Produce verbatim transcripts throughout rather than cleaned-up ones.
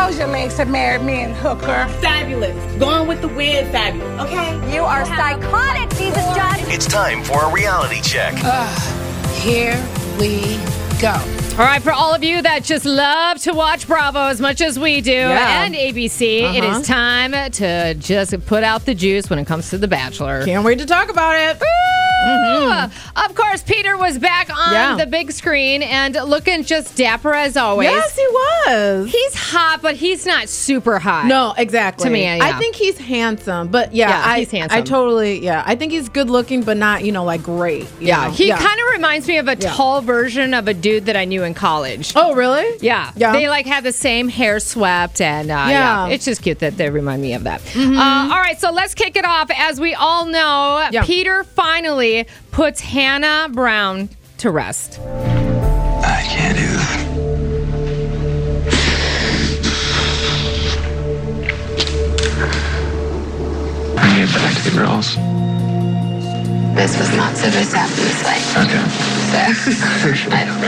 Suppose your legs have married me and hooker. Fabulous. Going with the weird fabulous, okay? You are psychotic, Jesus Judge. It's time for a reality check. Uh, here we go. All right, for all of you that just love to watch Bravo as much as we do, Yeah. and A B C, Uh-huh. it is time to just put out the juice when it comes to The Bachelor. Can't wait to talk about it. Mm-hmm. Of course, Peter was back on Yeah. the big screen and looking just dapper as always. Yes, he was. He's hot, but he's not super hot. No, exactly. To me, yeah. I think he's handsome, but yeah, Yeah, I, he's handsome. I totally, yeah. I think he's good looking, but not, you know, like great. you Yeah, know? he kind of reminds me of a Yeah. tall version of a dude that I knew in college. Oh, really? Yeah. Yeah. They like have the same hair swept and uh, yeah. Yeah. It's just cute that they remind me of that. Uh, all right, so let's kick it off. As we all know, Yeah. Peter finally puts Hannah Brown to rest. I can't do that. I get back to the girls. This was not supposed to happen this way. Okay. So, I don't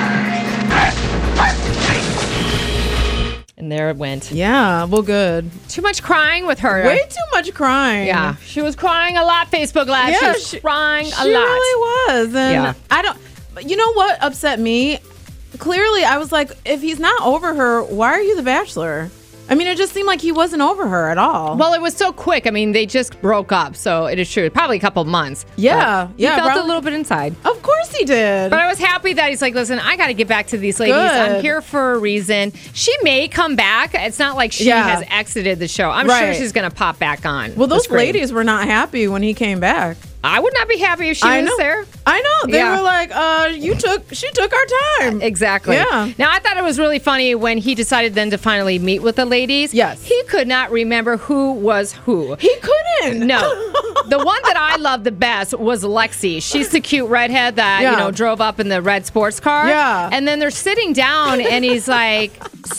know. And there it went. Yeah, well, good. Too much crying with her. Way too much crying. Yeah. She was crying a lot, Facebook Live. Yeah, she was she- crying a She lot. really was. And Yeah. I don't, but you know what upset me? Clearly, I was like, if he's not over her, why are you the Bachelor? I mean, it just seemed like he wasn't over her at all. Well, it was so quick. I mean, they just broke up, so it is true. Probably a couple months. Yeah, But yeah, He felt probably- a little bit inside. Of course he did. But I was happy that he's like, listen, I got to get back to these ladies. I'm Good. here for a reason. She may come back. It's not like she Yeah. has exited the show. I'm sure Right. she's going to pop back on. well, the those screen. ladies were not happy when he came back. I would not be happy if she I was know. there. I know. They Yeah. were like, uh, you took, she took our time. Exactly. Yeah. Now, I thought it was really funny when he decided then to finally meet with the ladies. Yes. He could not remember who was who. He couldn't. No. The one that I loved the best was Lexi. She's the cute redhead that, Yeah. you know, drove up in the red sports car. Yeah. And then they're sitting down and he's like,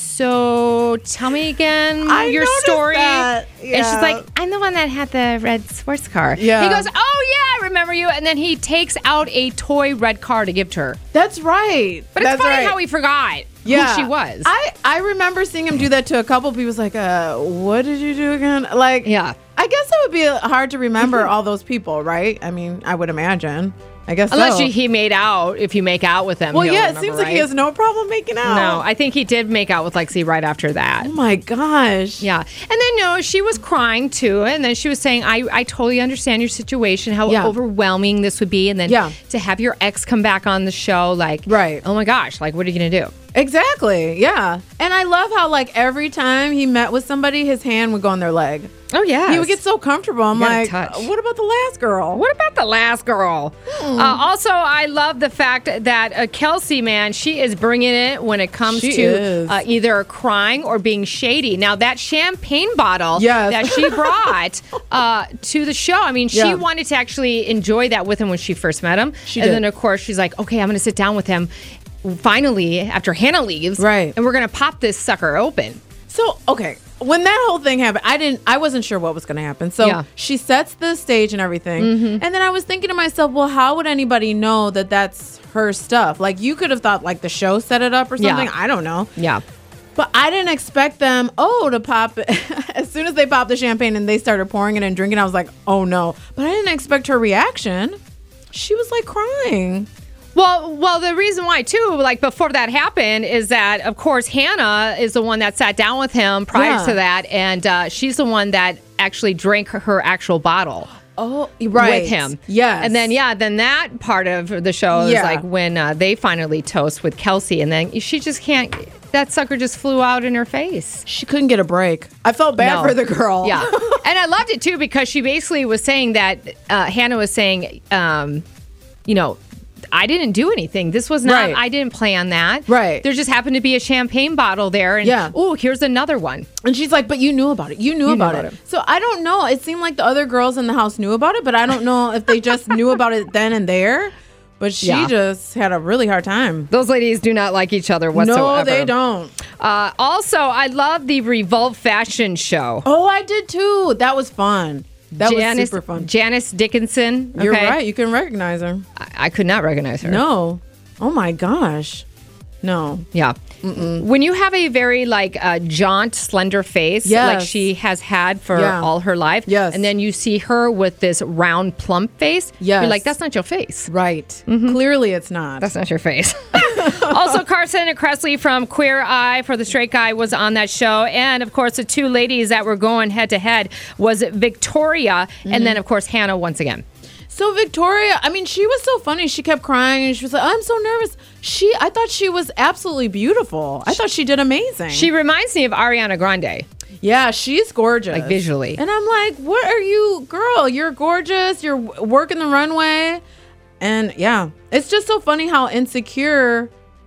so tell me again I your noticed story. that. And she's Yeah. like, I'm the one that had the red sports car. Yeah. He goes, oh, yeah, I remember you. And then he takes out a toy red car to give to her. That's right. But it's That's funny right. how he forgot yeah. who she was. I, I remember seeing him do that to a couple people. He was like, uh, what did you do again? Like, Yeah. I guess it would be hard to remember all those people, right? I mean, I would imagine. I guess Unless so. you, he made out, if you make out with him. well, he'll yeah, it remember, seems like he right? has no problem making out. No, I think he did make out with Lexi right after that. Oh my gosh. Yeah. And then, no, she was crying too. And then she was saying, I, I totally understand your situation, how Yeah. overwhelming this would be. And then Yeah. to have your ex come back on the show, like, Right. oh my gosh, like, what are you going to do? Exactly. Yeah. And I love how, like, every time he met with somebody, his hand would go on their leg. Oh, yeah. He would get so comfortable. I'm You gotta like, touch. what about the last girl? What about the last girl? Hmm. Uh, also, I love the fact that uh, Kelsey, man, she is bringing it when it comes She to is. uh, either crying or being shady. Now, that champagne bottle Yes. that she brought uh, to the show, I mean, she Yeah. wanted to actually enjoy that with him when she first met him. She and did. then, of course, she's like, okay, I'm going to sit down with him finally after Hannah leaves. Right. And we're going to pop this sucker open. So, okay, when that whole thing happened, I didn't, I wasn't sure what was going to happen. So Yeah. she sets the stage and everything. And then I was thinking to myself, well, how would anybody know that that's her stuff? Like, you could have thought, like, the show set it up or Yeah. something. I don't know. Yeah. But I didn't expect them, oh, to pop it. As soon as they popped the champagne and they started pouring it and drinking, I was like, oh, no. But I didn't expect her reaction. She was, like, crying. Well, well, the reason why too, like before that happened, is that of course Hannah is the one that sat down with him prior Yeah. to that, and uh, she's the one that actually drank her, her actual bottle. Oh, right. With him. Yes. And then, yeah, then that part of the show is Yeah. like when uh, they finally toast with Kelsey, and then she just can't, that sucker just flew out in her face. She couldn't get a break. I felt bad No. for the girl. Yeah. And I loved it too because she basically was saying that, uh, Hannah was saying, um, you know, I didn't do anything. This was not, Right. I didn't plan that. Right. There just happened to be a champagne bottle there. And, Yeah. oh, here's another one. And she's like, but you knew about it. You knew You knew about, about it. it. So I don't know. It seemed like the other girls in the house knew about it, but I don't know if they just knew about it then and there. But she Yeah. just had a really hard time. Those ladies do not like each other whatsoever. No, they don't. Uh, also, I love the Revolve fashion show. Oh, I did too. That was fun. That Janice, was super fun. Janice Dickinson. You're okay? right. You can recognize her. I, I could not recognize her. No. Oh my gosh. No. Yeah. When you have a very like uh, jaunt, slender face, Yes. like she has had for Yeah. all her life, Yes. and then you see her with this round, plump face, Yes. you're like, that's not your face. Right. Clearly, it's not. That's not your face. Also, Carson and Kressley from Queer Eye for the Straight Guy was on that show. And, of course, the two ladies that were going head-to-head was Victoria and then, of course, Hannah once again. So Victoria, I mean, she was so funny. She kept crying and she was like, I'm so nervous. She, I thought she was absolutely beautiful. I thought she did amazing. She reminds me of Ariana Grande. Yeah, she's gorgeous. Like, visually. And I'm like, what are you, girl? You're gorgeous. You're w- working the runway. And yeah, it's just so funny how insecure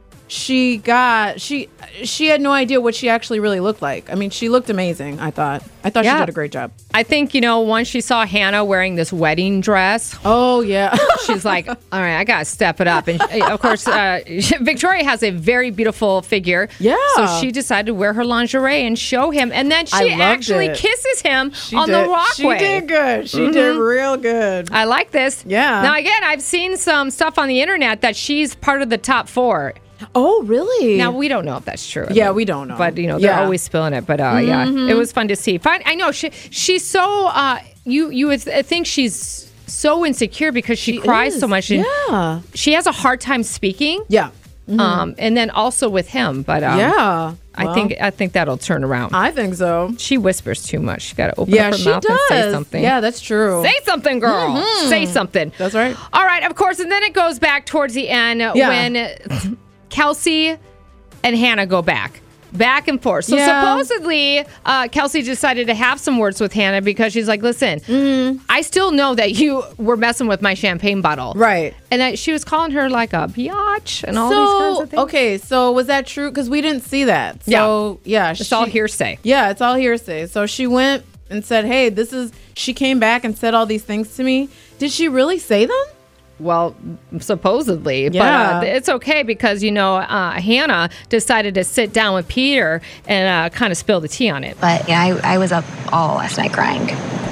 she got. She she had no idea what she actually really looked like. I mean, she looked amazing, I thought. I thought Yeah. she did a great job. I think, you know, once she saw Hannah wearing this wedding dress, Oh, yeah. she's like, all right, I got to step it up. And, of course, uh, Victoria has a very beautiful figure. Yeah. So she decided to wear her lingerie and show him. And then I she loved actually it. kisses him She on did, the walkway. She did good. She did real good. I like this. Yeah. Now, again, I've seen some stuff on the internet that she's part of the top four. Oh, really? Now, we don't know if that's true. Yeah, we don't know. But, you know, they're Yeah. always spilling it. But, uh, yeah, it was fun to see. Fine. I know. She, she's so, uh, you, you would th- think she's so insecure because she, She cries is. so much. And Yeah. she has a hard time speaking. Yeah. Um, and then also with him. But um, Yeah. I Well, think I think that'll turn around. I think so. She whispers too much. She got to open Yeah, up her she mouth and say does. something. Yeah, that's true. Say something, girl. Say something. That's right. All right, of course. And then it goes back towards the end Yeah. when Kelsey and Hannah go back. Back and forth. So Yeah. supposedly, uh, Kelsey decided to have some words with Hannah because she's like, listen, I still know that you were messing with my champagne bottle. Right. And I, she was calling her like a biatch and all so, these kinds of things. okay, so was that true? Because we didn't see that. So, yeah. It's all hearsay. Yeah, it's all hearsay. So she went and said, hey, this is, she came back and said all these things to me. Did she really say them? Well, supposedly, Yeah. but uh, it's okay because, you know, uh, Hannah decided to sit down with Peter and uh, kind of spill the tea on it. But yeah, I, I was up all last night crying.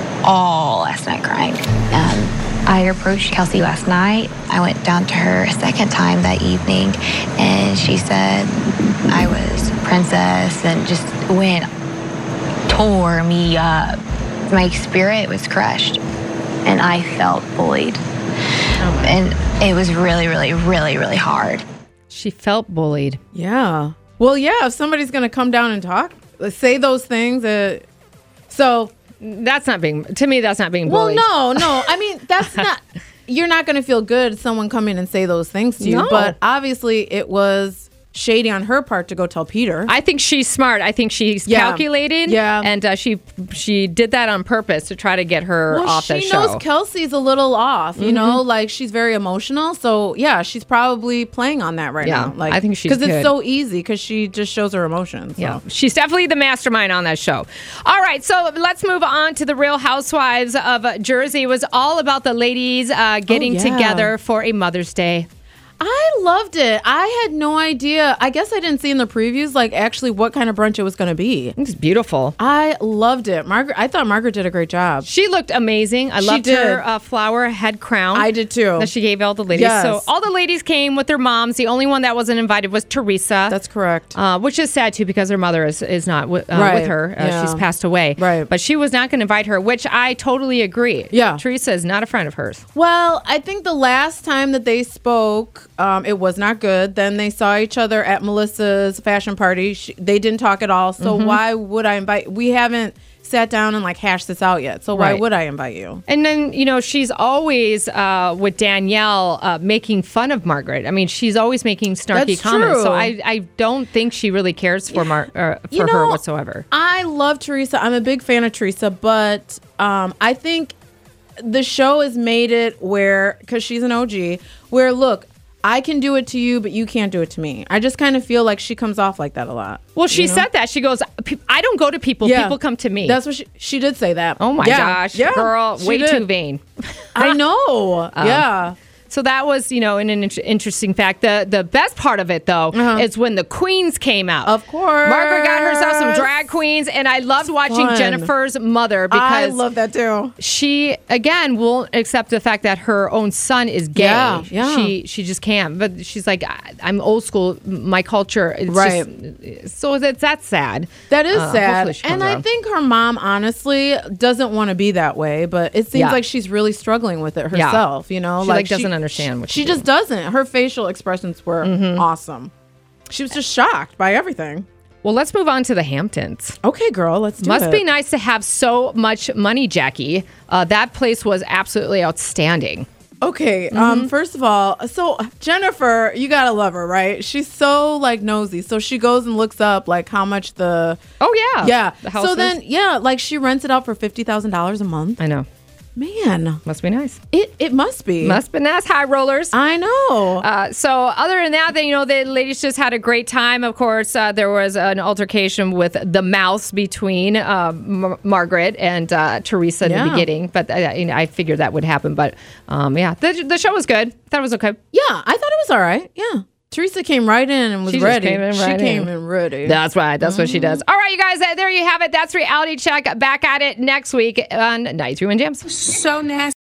All last night crying. Um, I approached Kelsey last night. I went down to her a second time that evening, and she said I was princess and just went, tore me up. My spirit was crushed, and I felt bullied. And it was really, really, really, really hard. She felt bullied. Yeah. Well, yeah, if somebody's going to come down and talk, say those things. Uh, so, That's not being, to me, that's not being well, bullied. no, no. I mean, that's not, you're not going to feel good someone come in and say those things to you. No. But obviously, it was shady on her part to go tell Peter. I think she's smart. I think she's Yeah. calculated. Yeah. And uh, she she did that on purpose to try to get her Well, off she the show. knows Kelsey's a little off, you know, like she's very emotional. So yeah, she's probably playing on that right Yeah, now. Like I think she's because good. it's so easy because she just shows her emotions. So. Yeah, she's definitely the mastermind on that show. All right, so let's move on to the Real Housewives of uh, Jersey. It was all about the ladies uh, getting Oh, yeah. together for a Mother's Day. I loved it. I had no idea. I guess I didn't see in the previews like actually what kind of brunch it was going to be. It's beautiful. I loved it. Margaret. I thought Margaret did a great job. She looked amazing. I She loved did. her uh, flower head crown. I did too. That she gave all the ladies. Yes. So all the ladies came with their moms. The only one that wasn't invited was Teresa. That's correct. Uh, which is sad too because her mother is, is not w- uh, Right. with her. Uh, Yeah. She's passed away. Right. But she was not going to invite her, which I totally agree. Yeah. Teresa is not a friend of hers. Well, I think the last time that they spoke, um, it was not good. Then they saw each other at Melissa's fashion party. She, they didn't talk at all. So Mm-hmm. why would I invite? We haven't sat down and like hashed this out yet. So why Right. would I invite you? And then, you know, she's always uh, with Danielle uh, making fun of Margaret. I mean, she's always making snarky That's comments. true. So I, I don't think she really cares for Mar- uh, for You her know, whatsoever. I love Teresa. I'm a big fan of Teresa, but um, I think the show has made it where, because she's an O G, where look, I can do it to you, but you can't do it to me. I just kind of feel like she comes off like that a lot. Well, she you know? said that. She goes, "Pe- I don't go to people. Yeah. People come to me. That's what she, she did say that. oh, my Yeah. gosh. Yeah, Girl, she way did. too vain. I know. Um, yeah. So that was, you know, an, an interesting fact. The the best part of it, though, Uh-huh. is when the queens came out. Of course. Margaret got herself some drag queens, and I loved watching fun. Jennifer's mother I because love that too. she, again, won't accept the fact that her own son is gay. Yeah, yeah. She she just can't. But she's like, I, I'm old school. My culture. It's Right. Just, so that's, that's sad. That is Uh, sad. hopefully she comes And I around. think her mom, honestly, doesn't want to be that way, but it seems Yeah. like she's really struggling with it Yeah. herself, you know? She, like, doesn't understand what she she just doesn't. Her facial expressions were awesome. She was just shocked by everything. Well, let's move on to the Hamptons. Okay, girl, let's do Must it. be nice to have so much money, Jackie. Uh, that place was absolutely outstanding. Okay, Mm-hmm. um, first of all, so Jennifer, you gotta love her, right? She's so like nosy. So she goes and looks up like how much the Oh yeah, yeah. The house so is- then yeah, like she rents it out for fifty thousand dollars a month. I know. Man, Must be nice. it it must be. Must be nice, high rollers. I know. Uh, so other than that, then, you know, the ladies just had a great time. Of course, uh, there was an altercation with the mouse between uh, M- Margaret and uh, Teresa in Yeah. the beginning, but I, you know, I figured that would happen. But um, yeah, the, the show was good. Thought it was okay. Yeah, I thought it was all right. Yeah. Teresa came right in and was She just ready. came in she right came in. in ready. That's right. That's what she does. All right, you guys, uh, there you have it. That's Reality Check. Back at it next week on ninety-three Win Jams. So nasty.